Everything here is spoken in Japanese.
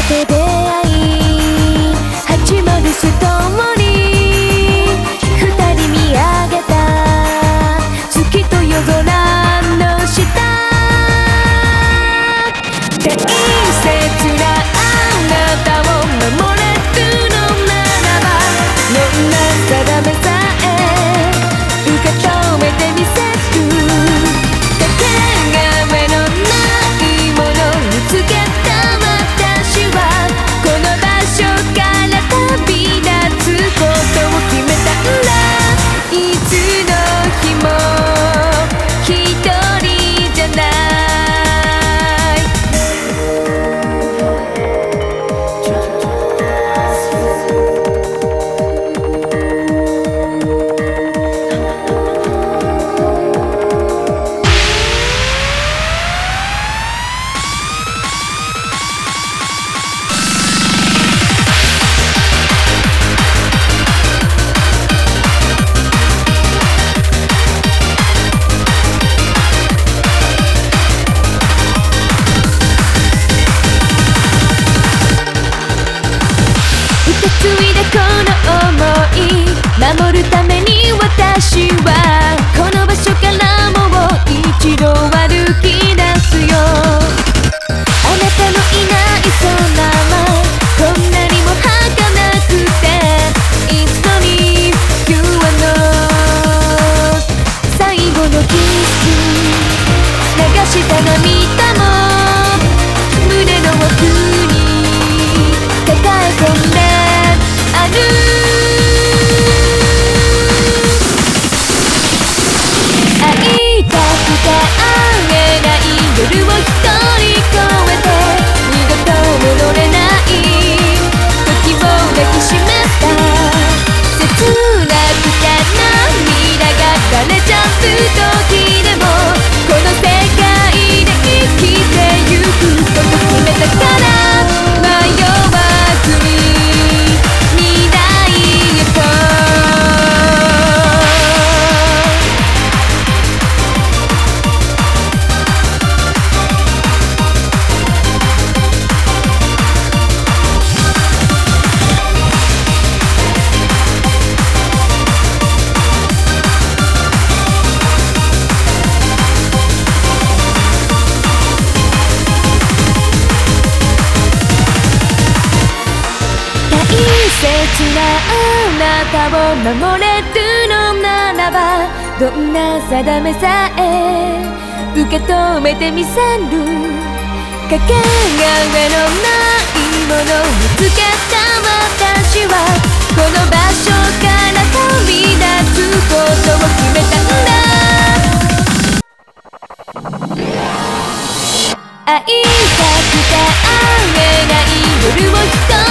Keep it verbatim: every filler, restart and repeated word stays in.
と出会い始まるストーリー。二人見上げた月と夜空の下、大切なあなたを守れるのならば、どんな定めさえ受け止めてみせる。かけがえのないもの見つけた私は、この場所から旅立つことを決めたんだ。いつの日も一人じゃない。ついだこの想い守るために、私はこの場所からもう一度歩き出すよ。あなたのいない空はこんなにも儚くて、いつのに You are not 最後のキス流した涙も胸の奥に抱え込んで会いたくて会えない夜を一人越えて、二度と戻れない時を抱きしめた。切なくて涙が垂れちゃう時でも、この世界で生きてゆくこと決めたから、迷わずに大切なあなたを守れるのならば、どんな定めさえ受け止めてみせる。かけがえのないものを見つけた私は、この場所から旅立つことを決めたんだ。会いたくて会えない夜を一人